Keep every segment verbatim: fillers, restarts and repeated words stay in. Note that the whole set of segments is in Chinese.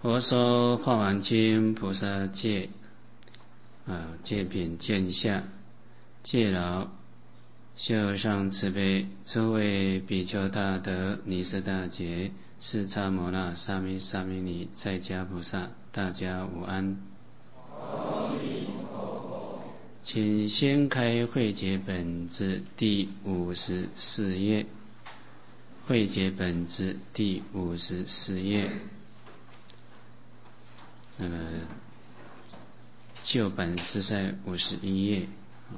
佛说《法华经》菩萨戒啊，戒品见相，戒劳，修上慈悲，诸位比丘大德、尼舍大杰、释迦牟那、沙弥、沙弥尼、在家菩萨，大家午安。请先开慧解本子第五十四页，慧解本子第五十四页。那么旧版是在五十一页。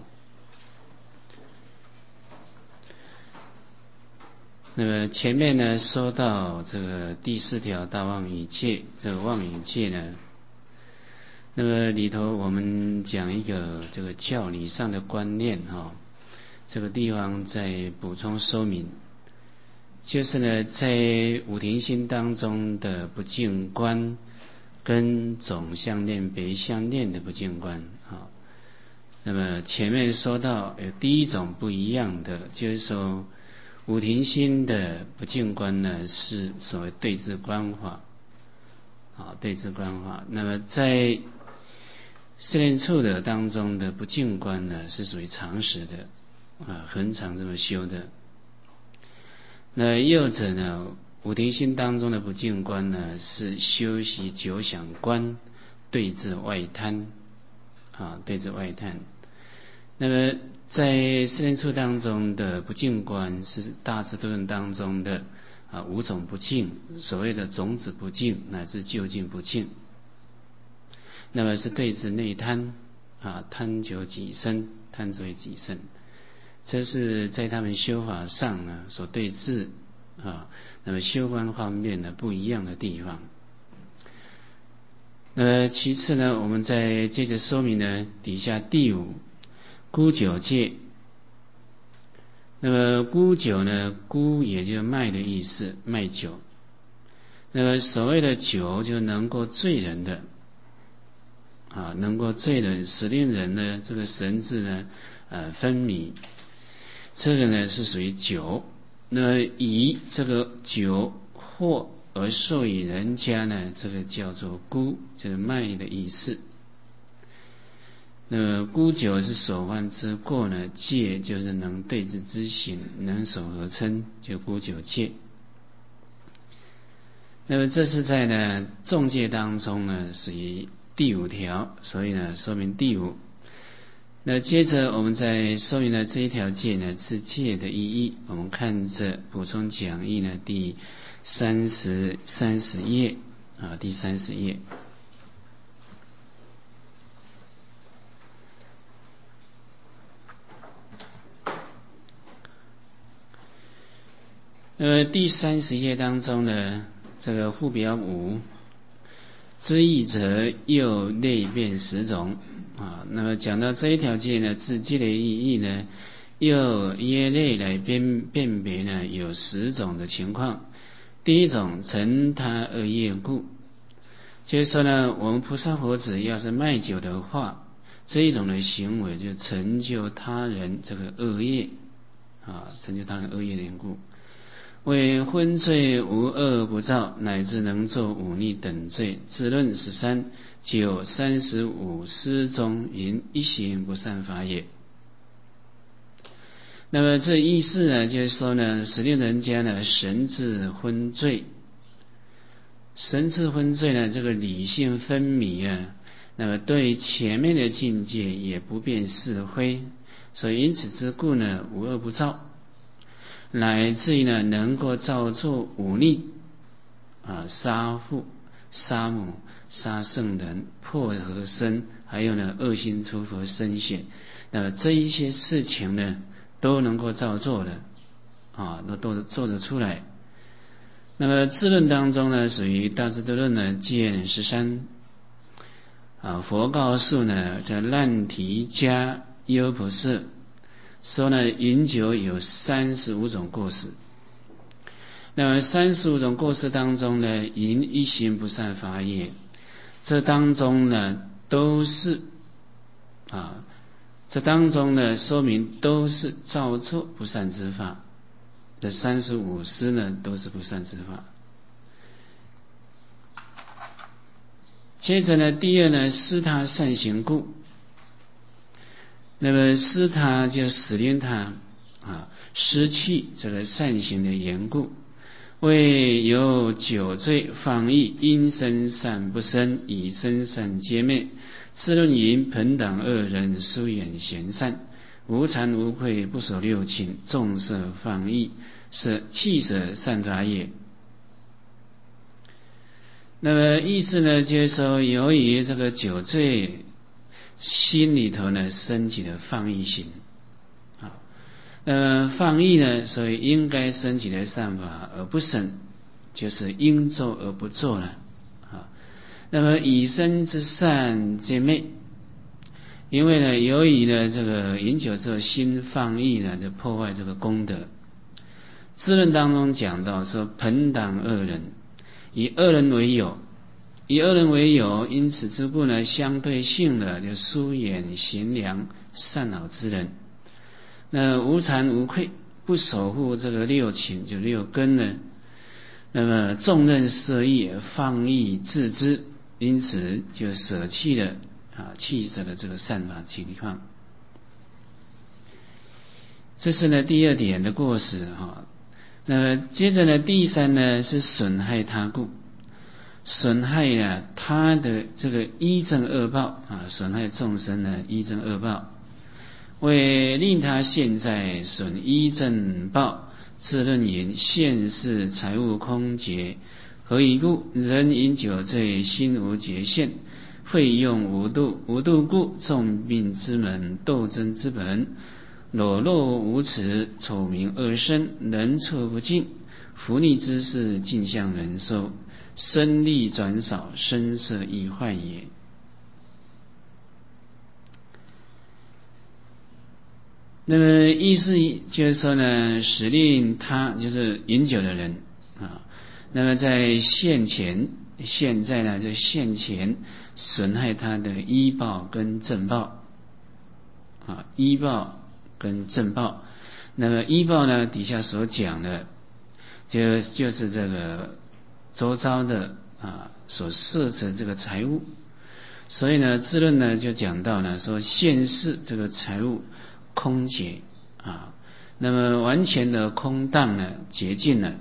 那么前面呢说到这个第四条大妄语戒，这个妄语戒呢，那么里头我们讲一个这个教理上的观念哈，这个地方再补充说明，就是呢在五停心当中的不净观跟总相念别相念的不净观啊，那么前面说到有第一种不一样的，就是说五停心的不净观呢是所谓对治观法啊，对治观法。那么在四念处的当中的不净观呢是属于常识的啊，恒常这么修的。那右者呢，五停心当中的不净观呢是修习九想观，对治外贪啊，对治外贪。那么在四念处当中的不净观是大智度论当中的啊五种不净，所谓的种子不净乃至究竟不净。那么是对治内贪啊，贪求己身，贪着己身，这是在他们修法上呢所对治啊，那么修观方面呢不一样的地方。那么其次呢，我们再接着说明呢底下第五沽酒戒。那么沽酒呢，沽也就是卖的意思，卖酒。那么所谓的酒就能够醉人的啊，能够醉人，使令人呢这个神智呢呃昏迷，这个呢是属于酒。那么以这个酒货而授予人家呢，这个叫做沽，就是卖的意思。那么沽酒是所犯之过呢，戒就是能对治之行，能守合称，就沽酒戒。那么这是在呢众戒当中呢属于第五条，所以呢说明第五。那接着我们再说明了这一条戒呢是戒的意义，我们看着补充讲义呢第三十三十页啊，第三十页。那么第三十页当中呢，这个附表五，知义者又类变十种啊。那么讲到这一条戒呢，自戒的意义呢，又耶类来辨辨别呢，有十种的情况。第一种，成他恶业故，就是说呢，我们菩萨佛子要是卖酒的话，这一种的行为就成就他人这个恶业啊，成就他人恶业的缘故。为昏醉无恶不造，乃至能作忤逆等罪。自论十三九三十五诗中云：一行不善法也。那么这意思呢，就是说呢，使令人家呢神智昏醉，神智昏醉呢，这个理性昏迷啊，那么对前面的境界也不辨是非，所以因此之故呢，无恶不造。乃至于呢，能够造作忤逆啊，杀父、杀母、杀圣人、破和身，还有呢，恶心出佛身血，那么这一些事情呢，都能够造作的啊，都都做得出来。那么智论当中呢，属于大智度论呢，见十三啊，佛告诉呢，这难提迦优婆塞。说呢，饮酒有三十五种过失。那么三十五种过失当中呢，饮一行不善法也。这当中呢，都是啊，这当中呢，说明都是造作不善之法。这三十五失呢，都是不善之法。 接着呢，第二呢，施他善行故。那么施他就使令他啊失去这个善行的缘故，为有酒醉放逸，因生善不生，以生善皆灭。次论云：朋党二人，疏远贤善，无惭无愧，不守六亲，重色放逸，是弃舍善法也。那么意思呢，就是说，由于这个酒醉，心里头呢升起了放逸心，啊，那么放逸呢，所以应该升起的善法而不生，就是应做而不做了，啊，那么以身之善皆灭，因为呢，由于呢这个饮酒之后心放逸呢，就破坏这个功德。智论当中讲到说，朋党二人，以二人为友，以二人为友，因此之故呢，相对性的就疏远贤良善好之人。那无惭无愧，不守护这个六情，就六根呢，那么重任色欲，放逸自知，因此就舍弃了啊，弃舍了这个善法情况。这是呢第二点的过失哈。那么接着呢，第三呢是损害他故，损害呢他的这个一正恶报啊，损害众生呢一正恶报，为令他现在损一正报。自论云：现世财物空劫，何以故？人饮酒醉，心无节限，费用无度，无度故，重病之门，斗争之本。裸露无耻，丑名恶身，人畜不敬，福利之事，尽向人受，身力转少，声色易坏也。那么意思就是说呢，使令他就是饮酒的人啊，那么在现前，现在呢就现前损害他的医报跟正报啊，医报跟正报。那么医报呢底下所讲的就就是这个周遭的啊所摄持这个财物，所以呢智论呢就讲到呢说现世这个财物空劫啊，那么完全的空荡了，竭尽了。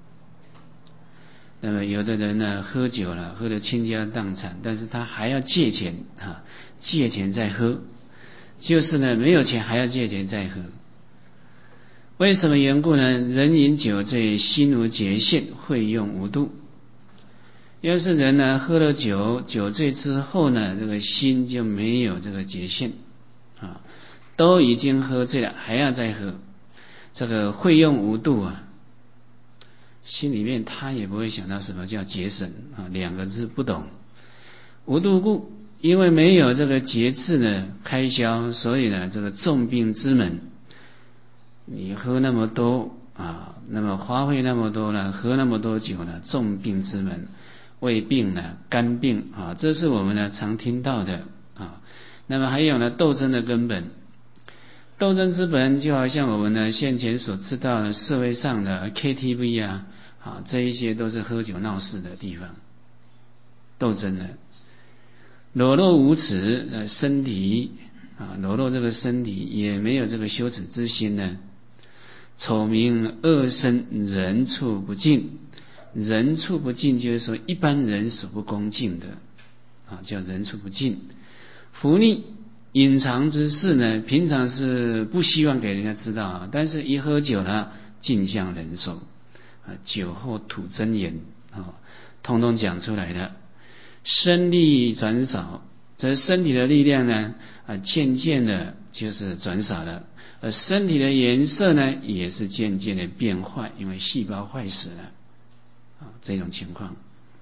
那么有的人呢喝酒了，喝得倾家荡产，但是他还要借钱啊，借钱再喝，就是呢没有钱还要借钱再喝。为什么缘故呢？人饮酒醉，心无节限，费用无度。要是人呢喝了酒，酒醉之后呢，这个心就没有这个节限啊，都已经喝醉了，还要再喝，这个费用无度啊，心里面他也不会想到什么叫节省啊，两个字不懂。无度故，因为没有这个节制呢开销，所以呢这个重病之门，你喝那么多啊，那么花费那么多呢，喝那么多酒呢，重病之门，胃病呢，肝病啊，这是我们呢常听到的啊。那么还有呢，斗争的根本，斗争之本就好像我们呢先前所知道的社会上的 K T V 啊，啊这一些都是喝酒闹事的地方，斗争的。裸露无耻，呃，身体啊，裸露这个身体也没有这个羞耻之心呢。丑名恶身，人畜不敬，人畜不敬就是说一般人所不恭敬的啊，叫人畜不敬。福利隐藏之事呢，平常是不希望给人家知道啊，但是一喝酒呢，尽向人受啊，酒后吐真言啊，通通讲出来了。身力转少，这身体的力量呢啊，渐渐的就是转少了。而身体的颜色呢，也是渐渐的变坏，因为细胞坏死了啊，这种情况。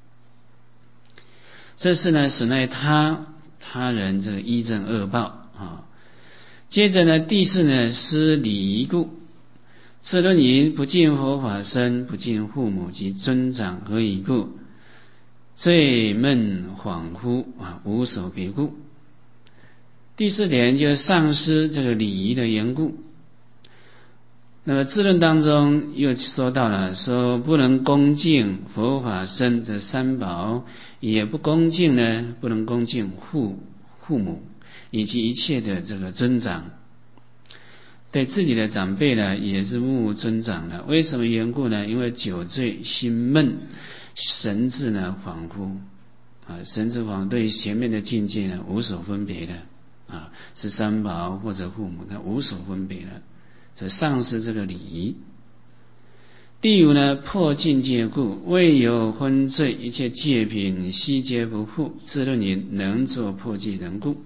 这是呢损害他他人这个一正恶报啊。接着呢，第四呢失礼仪故。智论云：不敬佛法僧，不敬父母及尊长，何以故？醉闷恍惚啊，无所别故。第四点就是丧失这个礼仪的缘故。 那么智论当中又说到了，说不能恭敬佛法僧这三宝，也不恭敬呢，不能恭敬父父母以及一切的这个尊长，对自己的长辈呢也是目无尊长的。为什么缘故呢？因为酒醉心闷，神智呢恍惚啊，神智恍惚，对于前面的境界呢无所分别的啊，是三宝或者父母，他无所分别的，这丧失这个礼仪。第五呢，破境界故，未有昏醉，一切戒品悉皆不复，自论云能作破戒人故。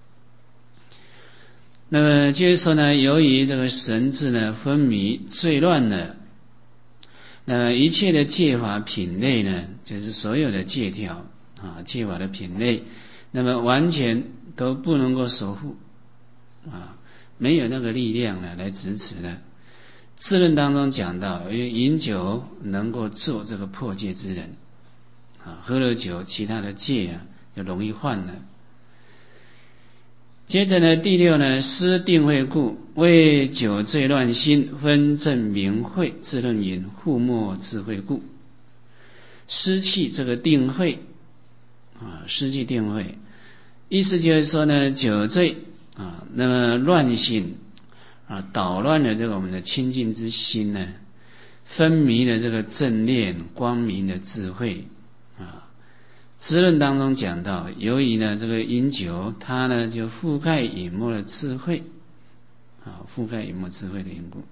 那么就是说呢，由于这个神智呢昏迷醉乱了，那么一切的戒法品类呢，就是所有的戒条啊，戒法的品类，那么完全都不能够守护啊，没有那个力量呢来支持的。智论当中讲到，饮酒能够做这个破戒之人啊，喝了酒，其他的戒啊就容易犯了。接着呢，第六呢，失定慧故，为酒醉乱心，分正明慧，智论云护莫智慧故。失去这个定慧啊，失去定慧，意思就是说呢，酒醉啊，那么乱心啊，捣乱了这个我们的清净之心呢，分迷了这个正念光明的智慧啊。智论当中讲到，由于呢这个饮酒，它呢就覆盖隐没了智慧啊，覆盖隐没智慧的缘故。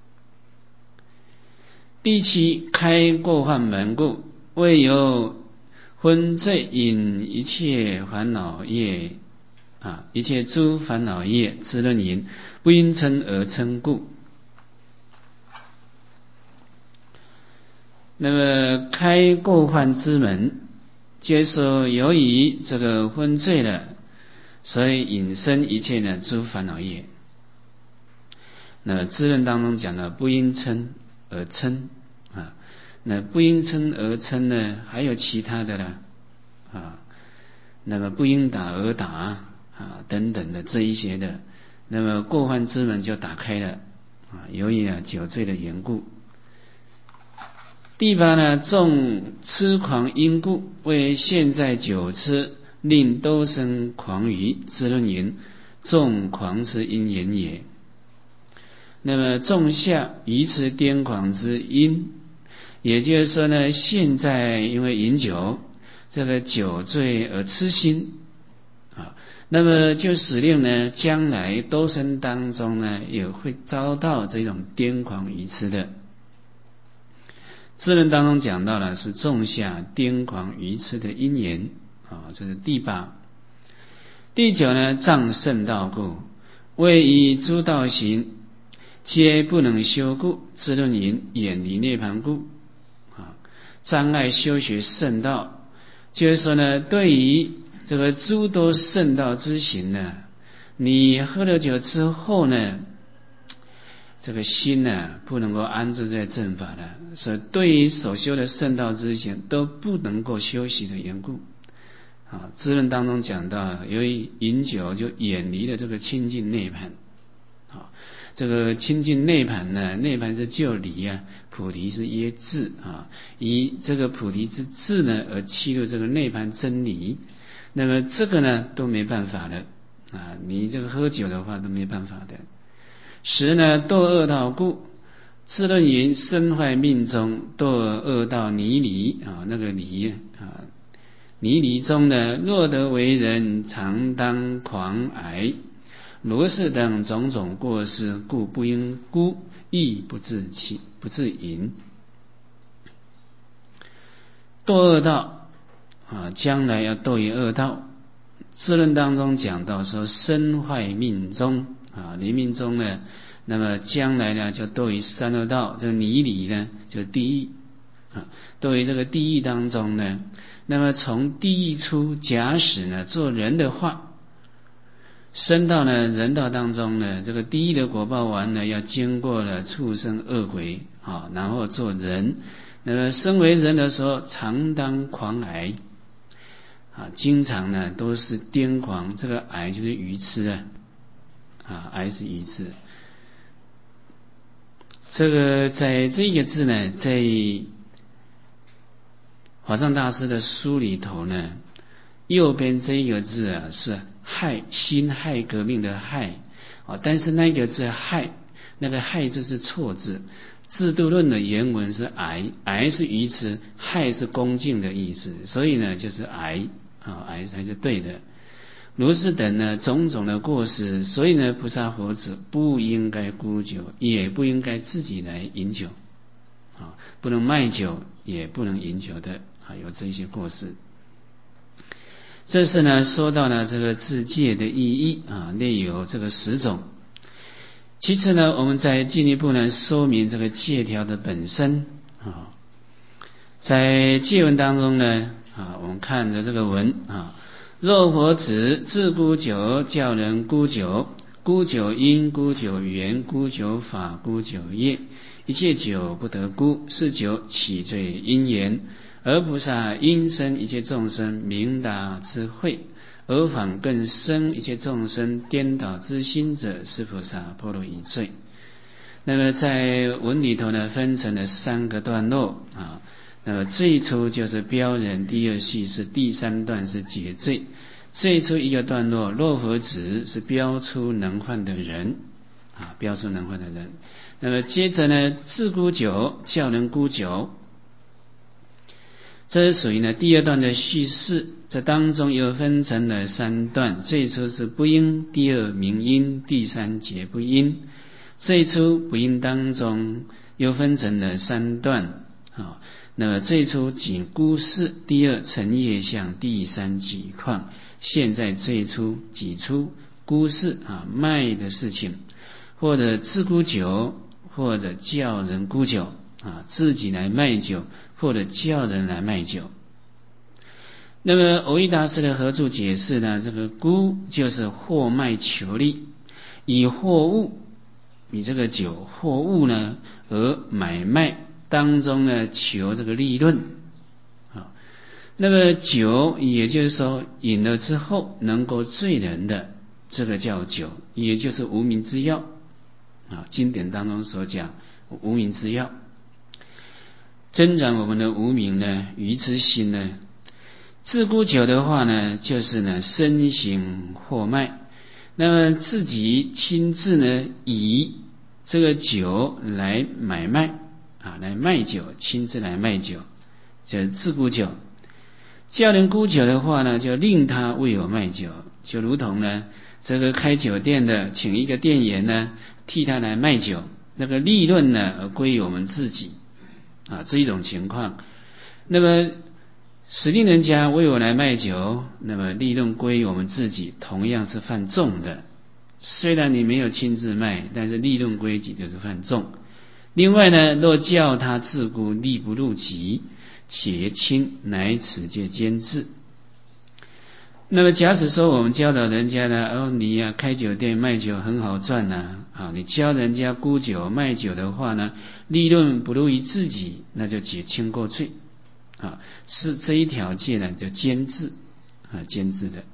第七，开过患门故，未有昏醉引一切烦恼业啊，一切诸烦恼业，智论云不因嗔而嗔故。那么开过患之门，就是说由于这个昏醉了，所以引生一切的诸烦恼业。那智论当中讲的不因嗔而嗔啊，那不因嗔而嗔呢，还有其他的啦啊，那么不因打而打啊等等的这一些的，那么过患之门就打开了啊，由于啊酒醉的缘故。第八呢，众痴狂因故，为现在酒痴，令都生狂愚，智论云众狂之因缘也。那么种下愚痴癫狂之因，也就是说呢，现在因为饮酒，这个酒醉而痴心啊，那么就使令呢，将来都生当中呢，也会遭到这种癫狂愚痴的。智论当中讲到了是种下癫狂愚痴的因缘啊，这是第八。第九呢，障圣道故，为以诸道行皆不能修故，智论云远离涅槃故啊，障碍修学圣道，就是说呢，对于这个诸多圣道之行呢，你喝了酒之后呢，这个心呢不能够安置在正法的，所以对于所修的圣道之行都不能够修习的缘故啊。智论当中讲到，由于饮酒就远离了这个清净涅槃啊。这个清净涅槃呢，涅槃是就离啊，菩提是耶智啊，以这个菩提之智呢而契入这个涅槃真理，那么这个呢都没办法的啊，你这个喝酒的话都没办法的。十呢，堕恶道故，智论云身坏命中，堕恶道泥离啊，那个离啊，泥离中呢，若得为人，常当狂癌，罗氏等种种过失，故不应孤，亦不自弃，不自淫。堕恶道啊，将来要堕于恶道。智论当中讲到说，身坏命中啊，临命中呢，那么将来呢就堕于三恶道，这个泥里呢就地狱啊，堕于这个地狱当中呢，那么从地狱出，假使呢做人的话，升到呢人道当中呢，这个地狱的果报完了，要经过了畜生恶鬼啊，然后做人，那么身为人的时候，常当狂癌。啊，经常呢都是癫狂，这个癌就是愚痴啊，啊，癌是愚痴。 这个在这个字呢，在法藏大师的书里头呢，右边这一个字啊是亥，辛亥革命的亥啊，但是那个字亥，那个亥字是错字。制度论的原文是癌，癌是愚痴，亥是恭敬的意思，所以呢就是癌啊，癌才是对的。如是等呢种种的过失，所以呢菩萨佛子不应该沽酒，也不应该自己来饮酒啊，不能卖酒，也不能饮酒的啊，有这些过失。这是呢说到了这个自戒的意义啊，内有这个十种。其次呢，我们再进一步呢说明这个戒条的本身啊，在戒文当中呢啊，我们看着这个文啊，若佛子自沽酒，教人沽酒，沽酒因，沽酒缘，沽酒法，沽酒业，一切酒不得沽，是酒起罪因缘，而菩萨因生一切众生明达智慧，而反更生一切众生颠倒之心者，是菩萨波罗夷罪。那么在文里头呢，分成了三个段落啊。那么最初就是标人，第二序是第三段是解罪。最初一个段落，若佛子是标出能患的人啊，标出能患的人。那么接着呢，自沽酒，教人沽酒。这是属于呢第二段的叙事，这当中又分成了三段，最初是不应，第二明因，第三解不因。最初不应当中又分成了三段啊，那么最初仅沽事，第二成业相，第三己况。现在最初己出沽事啊，卖的事情，或者自沽酒，或者叫人沽酒啊，自己来卖酒，或者叫人来卖酒。那么蕅益大师的合著解释呢，这个沽就是货卖求利，以货物，以这个酒货物呢而买卖当中呢求这个利润啊。那么酒也就是说饮了之后能够醉人的，这个叫酒，也就是无名之药啊。经典当中所讲无名之药，增长我们的无名呢，愚痴心呢。自沽酒的话呢，就是呢身行货卖，那么自己亲自呢以这个酒来买卖啊，来卖酒，亲自来卖酒，叫自沽酒。叫人沽酒的话呢，就令他为我卖酒，就如同呢这个开酒店的请一个店员呢替他来卖酒，那个利润呢而归于我们自己啊，这一种情况。那么使令人家为我来卖酒，那么利润归于我们自己，同样是犯众的。虽然你没有亲自卖，但是利润归己就是犯众。另外呢，若叫他自沽，利不入己，且轻，乃此戒兼治。那么假使说我们教导人家呢，哦，你呀、啊、开酒店卖酒很好赚呐、啊，啊，你教人家沽酒卖酒的话呢，利润不入于自己，那就解轻过罪啊，是这一条戒呢叫兼治啊，兼治的。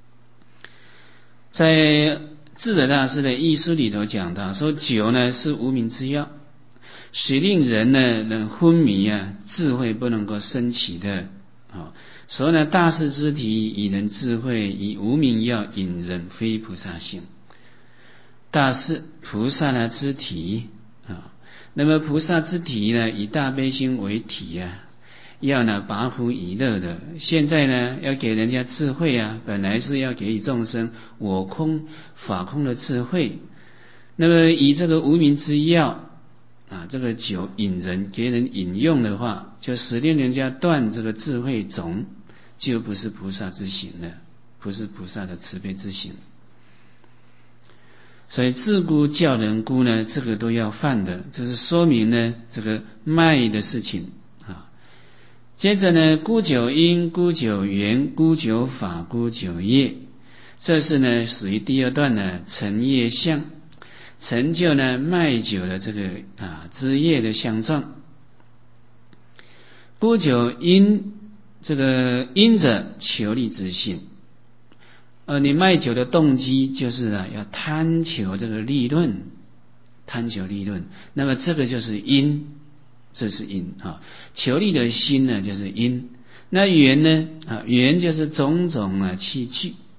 在智者大师的译书里头讲到，说酒呢是无名之药，使令人呢能昏迷啊，智慧不能够升起的啊。所以呢，大事之体以人智慧，以无名药引人非菩萨行。大事菩萨的之体啊，那么菩萨之体呢，以大悲心为体啊，要呢拔苦以乐的。现在呢，要给人家智慧啊，本来是要给予众生我空法空的智慧。那么以这个无名之药啊，这个酒引人给人饮用的话，就使令人家断这个智慧种，就不是菩萨之行了，不是菩萨的慈悲之行。所以自沽叫人沽呢，这个都要犯的，就是说明呢这个卖的事情啊。接着呢，沽酒因，沽酒缘，沽酒法，沽酒业，这是呢属于第二段呢成业相，成就呢卖酒的这个啊枝叶的相状。沽酒因，这个因者求利之性，呃，你卖酒的动机就是呢要贪求这个利润， 贪求利润，那么这个就是因，这是因啊。求利的心呢，就是因。那缘呢啊，缘就是种种啊器具